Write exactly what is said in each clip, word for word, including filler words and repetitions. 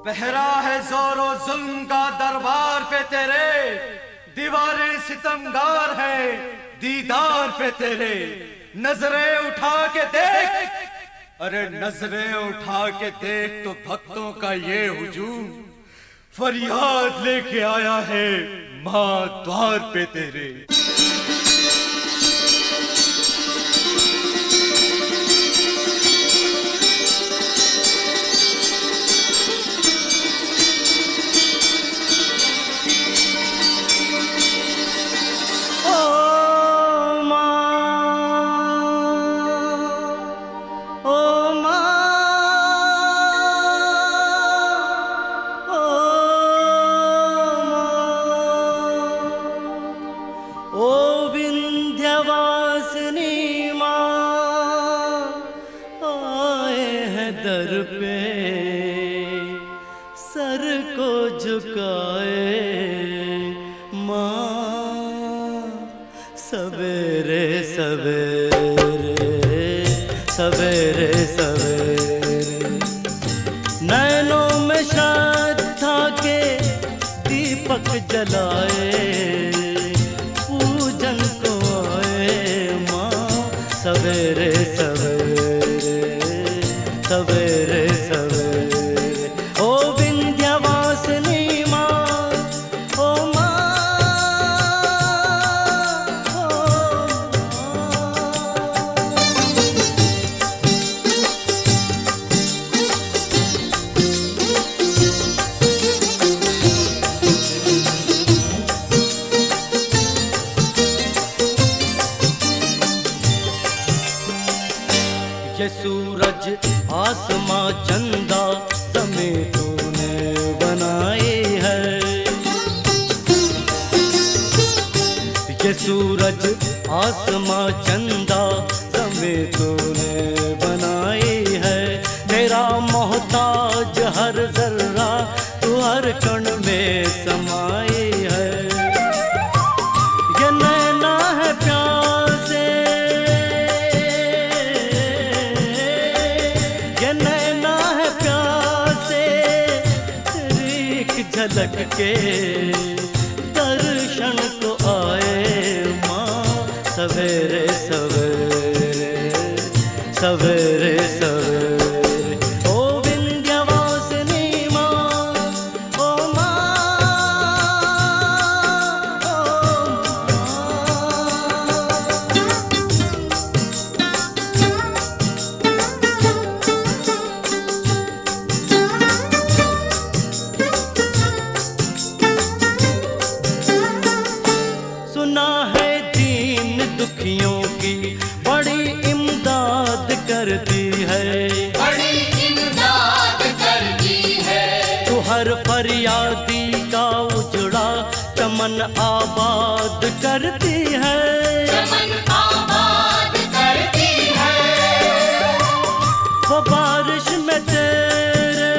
पहरा है जोरो जुल्म का दरबार पे तेरे, दीवारें सितमगार है दीदार पे तेरे। नजरें उठा के देख, अरे नजरें उठा के देख तो भक्तों का ये हुजूम फरियाद लेके आया है मां द्वार पे तेरे। दर पे सर को झुकाए माँ, सवेरे सवेरे सवेरे सवेरे नैनों में श्रद्धा के दीपक जलाए, पूजन को आए माँ, सवेरे सवेरे सवेरे सवेरे। ओ विंध्यवासिनी माँ, ओ माँ, ये सूरज आसमां चंदा ज़मीं तूने बनाई है, ये सूरज आसमां चंदा ज़मीं तूने बनाई है। तेरा मोहताज हर जर्रा तू हर कण में समाई है। ये नैना है प्यासे, ये नैना है प्यासे, तेरी एक झलक के दर्शन को आए माँ, सवेरे सवेरे सवेरे सवेरे। ओ विंध्यवासिनी माँ, ओ माँ, ओ सुना है दीन दुखियों की बड़ी इमदाद करती है, बड़ी इमदाद करती है। तू हर फरियादी का उजड़ा चमन आबाद करती है, चमन आबाद करती है। वो बारिश में तेरे,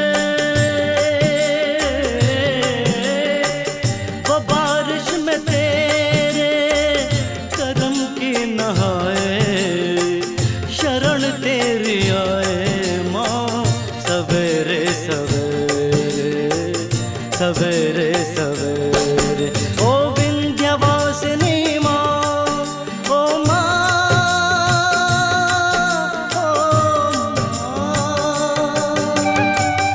वो बारिश में तेरे करम की नहाए, शरण तेरी आए माँ, सवेरे सवेरे सवेरे सवेरे। ओ विंध्यवासिनी माँ, ओ माँ, ओ माँ।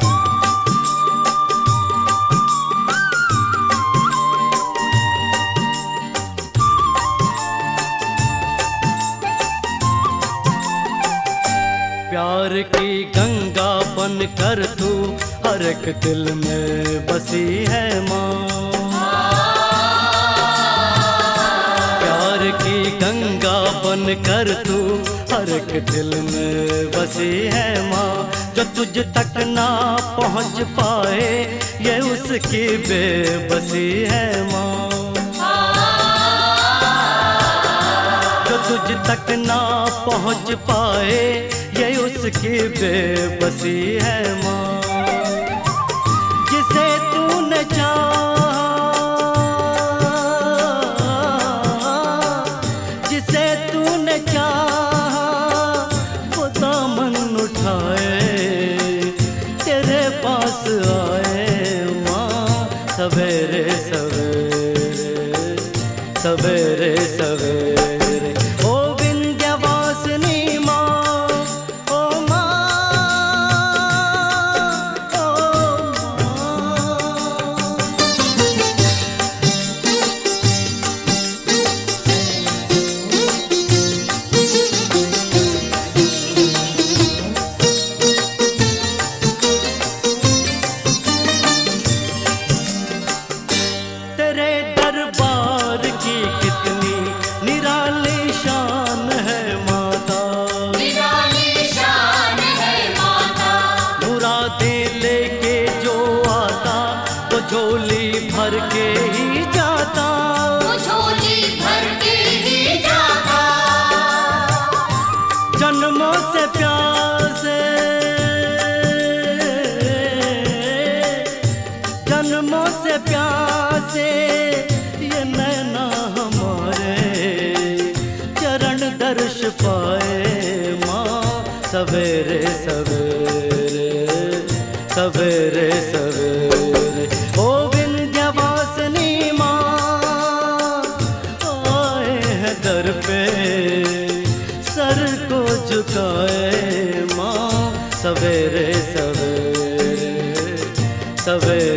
प्यार की गंगा बन कर तू हर एक दिल में बसी है माँ, प्यार की गंगा बन कर तू हर एक दिल में बसी है माँ। जो तुझ तक ना पहुँच पाए ये उसकी बेबसी है माँ, जो तुझ तक ना पहुँच पाए ये उसकी बेबसी है माँ। जिसे तूने चाहा, जिसे तूने चाहा वो दामन उठाए तेरे पास आए से प्यासे, जन्मों से प्यासे ये नैना हमारे, चरण दर्श पाए माँ सवेरे सवेरे सवेरे सवेरे। ओ विंध्यवासिनी माँ आए हैं दर पे, सर को झुकाए माँ सवेरे सवेरे सवेरे